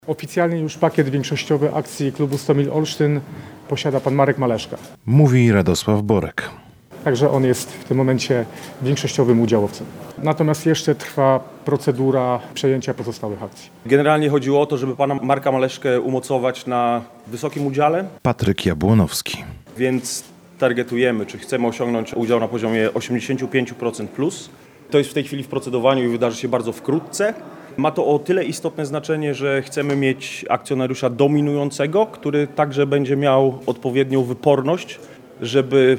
Oficjalnie już pakiet większościowy akcji klubu Stomil Olsztyn posiada pan Marek Maleszka. Mówi Radosław Borek. Także on jest w tym momencie większościowym udziałowcem. Natomiast jeszcze trwa procedura przejęcia pozostałych akcji. Generalnie chodziło o to, żeby pana Marka Maleszkę umocować na wysokim udziale. Patryk Jabłonowski. Więc targetujemy, czy chcemy osiągnąć udział na poziomie 85% plus. To jest w tej chwili w procedowaniu i wydarzy się bardzo wkrótce. Ma to o tyle istotne znaczenie, że chcemy mieć akcjonariusza dominującego, który także będzie miał odpowiednią wyporność, żeby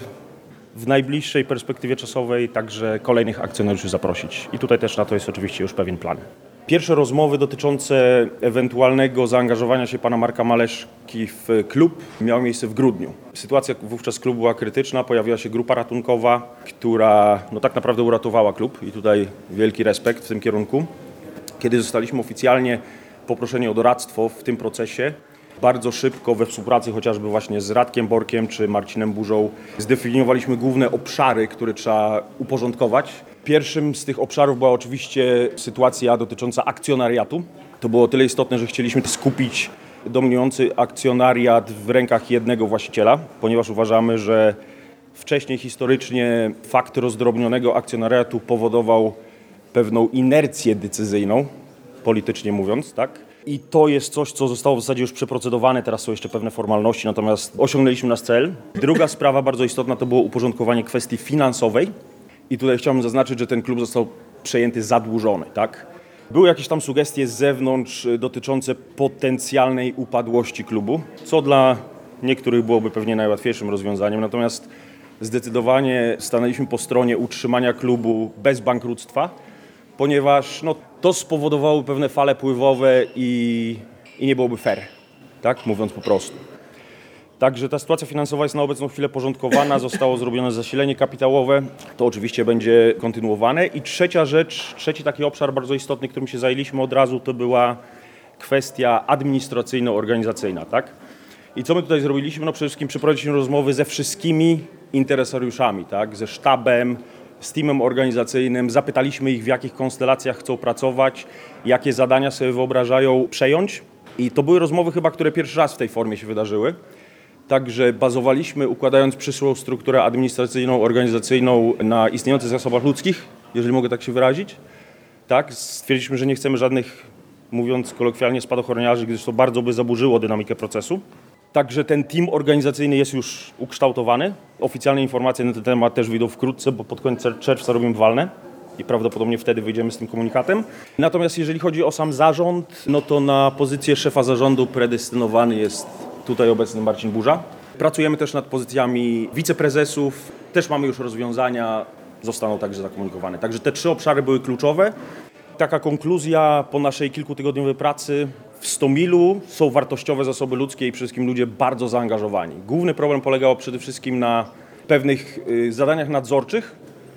w najbliższej perspektywie czasowej także kolejnych akcjonariuszy zaprosić. I tutaj też na to jest oczywiście już pewien plan. Pierwsze rozmowy dotyczące ewentualnego zaangażowania się pana Marka Maleszki w klub miały miejsce w grudniu. Sytuacja wówczas klubu była krytyczna, pojawiła się grupa ratunkowa, która tak naprawdę uratowała klub i tutaj wielki respekt w tym kierunku. Kiedy zostaliśmy oficjalnie poproszeni o doradztwo w tym procesie, bardzo szybko we współpracy chociażby właśnie z Radkiem Borkiem czy Marcinem Burzą zdefiniowaliśmy główne obszary, które trzeba uporządkować. Pierwszym z tych obszarów była oczywiście sytuacja dotycząca akcjonariatu. To było o tyle istotne, że chcieliśmy skupić dominujący akcjonariat w rękach jednego właściciela, ponieważ uważamy, że wcześniej historycznie fakt rozdrobnionego akcjonariatu powodował pewną inercję decyzyjną, politycznie mówiąc, tak? I to jest coś, co zostało w zasadzie już przeprocedowane, teraz są jeszcze pewne formalności, natomiast osiągnęliśmy nasz cel. Druga sprawa bardzo istotna to było uporządkowanie kwestii finansowej i tutaj chciałbym zaznaczyć, że ten klub został przejęty zadłużony, tak? Były jakieś tam sugestie z zewnątrz dotyczące potencjalnej upadłości klubu, co dla niektórych byłoby pewnie najłatwiejszym rozwiązaniem, natomiast zdecydowanie stanęliśmy po stronie utrzymania klubu bez bankructwa, ponieważ to spowodowało pewne fale pływowe i nie byłoby fair, tak, mówiąc po prostu. Także ta sytuacja finansowa jest na obecną chwilę porządkowana, zostało zrobione zasilenie kapitałowe, to oczywiście będzie kontynuowane. I trzecia rzecz, trzeci taki obszar bardzo istotny, którym się zajęliśmy od razu, to była kwestia administracyjno-organizacyjna, tak? I co my tutaj zrobiliśmy? Przede wszystkim przeprowadziliśmy rozmowy ze wszystkimi interesariuszami, tak? Ze sztabem, z teamem organizacyjnym, zapytaliśmy ich, w jakich konstellacjach chcą pracować, jakie zadania sobie wyobrażają przejąć. I to były rozmowy chyba, które pierwszy raz w tej formie się wydarzyły. Także bazowaliśmy, układając przyszłą strukturę administracyjną, organizacyjną na istniejących zasobach ludzkich, jeżeli mogę tak się wyrazić. Tak, stwierdziliśmy, że nie chcemy żadnych, mówiąc kolokwialnie, spadochroniarzy, gdyż to bardzo by zaburzyło dynamikę procesu. Także ten team organizacyjny jest już ukształtowany. Oficjalne informacje na ten temat też wyjdą wkrótce, bo pod koniec czerwca robimy walne i prawdopodobnie wtedy wyjdziemy z tym komunikatem. Natomiast jeżeli chodzi o sam zarząd, to na pozycję szefa zarządu predestynowany jest tutaj obecny Marcin Burza. Pracujemy też nad pozycjami wiceprezesów, też mamy już rozwiązania, zostaną także zakomunikowane. Także te trzy obszary były kluczowe. Taka konkluzja po naszej kilkutygodniowej pracy. W Stomilu są wartościowe zasoby ludzkie i przede wszystkim ludzie bardzo zaangażowani. Główny problem polegał przede wszystkim na pewnych zadaniach nadzorczych,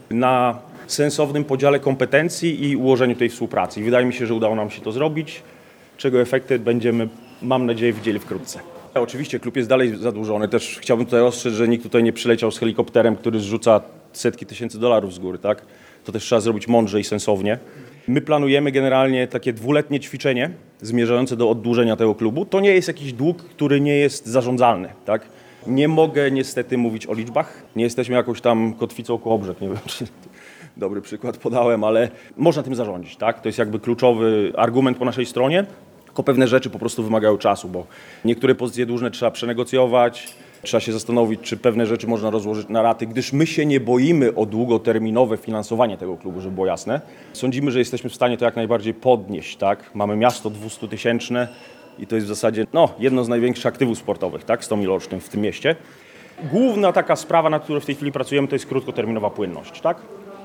na sensownym podziale kompetencji i ułożeniu tej współpracy. I wydaje mi się, że udało nam się to zrobić, czego efekty będziemy, mam nadzieję, widzieli wkrótce. Oczywiście klub jest dalej zadłużony. Też chciałbym tutaj ostrzec, że nikt tutaj nie przyleciał z helikopterem, który zrzuca setki tysięcy dolarów z góry, tak? To też trzeba zrobić mądrze i sensownie. My planujemy generalnie takie 2-letnie ćwiczenie zmierzające do oddłużenia tego klubu. To nie jest jakiś dług, który nie jest zarządzalny, tak? Nie mogę niestety mówić o liczbach. Nie jesteśmy jakąś tam kotwicą koło brzeg. Nie wiem, czy dobry przykład podałem, ale można tym zarządzić, tak? To jest jakby kluczowy argument po naszej stronie. Tylko pewne rzeczy po prostu wymagają czasu, bo niektóre pozycje dłużne trzeba przenegocjować, trzeba się zastanowić, czy pewne rzeczy można rozłożyć na raty, gdyż my się nie boimy o długoterminowe finansowanie tego klubu, żeby było jasne. Sądzimy, że jesteśmy w stanie to jak najbardziej podnieść, tak? Mamy miasto 200-tysięczne i to jest w zasadzie jedno z największych aktywów sportowych, tak? Stomil Olsztyn w tym mieście. Główna taka sprawa, nad którą w tej chwili pracujemy, to jest krótkoterminowa płynność, tak?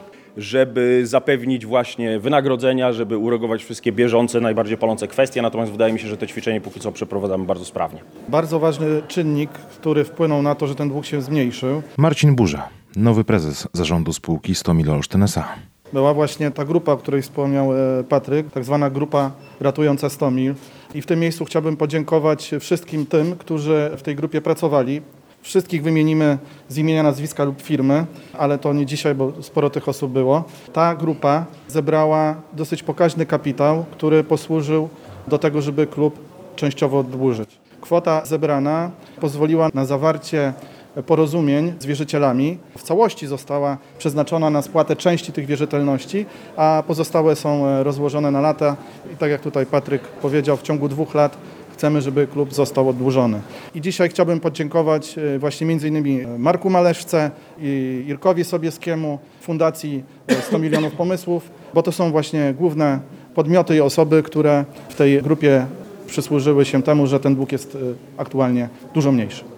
Żeby zapewnić właśnie wynagrodzenia, żeby uregulować wszystkie bieżące, najbardziej palące kwestie, natomiast wydaje mi się, że to ćwiczenie póki co przeprowadzamy bardzo sprawnie. Bardzo ważny czynnik, który wpłynął na to, że ten dług się zmniejszył. Marcin Burza, nowy prezes zarządu spółki Stomil Olsztyn S.A. Była właśnie ta grupa, o której wspomniał Patryk, tak zwana grupa ratująca Stomil. I w tym miejscu chciałbym podziękować wszystkim tym, którzy w tej grupie pracowali. Wszystkich wymienimy z imienia, nazwiska lub firmy, ale to nie dzisiaj, bo sporo tych osób było. Ta grupa zebrała dosyć pokaźny kapitał, który posłużył do tego, żeby klub częściowo oddłużyć. Kwota zebrana pozwoliła na zawarcie porozumień z wierzycielami. W całości została przeznaczona na spłatę części tych wierzytelności, a pozostałe są rozłożone na lata. I tak jak tutaj Patryk powiedział, w ciągu 2 lat chcemy, żeby klub został oddłużony. I dzisiaj chciałbym podziękować właśnie m.in. Marku Maleszce, i Irkowi Sobieskiemu, Fundacji 100 milionów pomysłów, bo to są właśnie główne podmioty i osoby, które w tej grupie przysłużyły się temu, że ten dług jest aktualnie dużo mniejszy.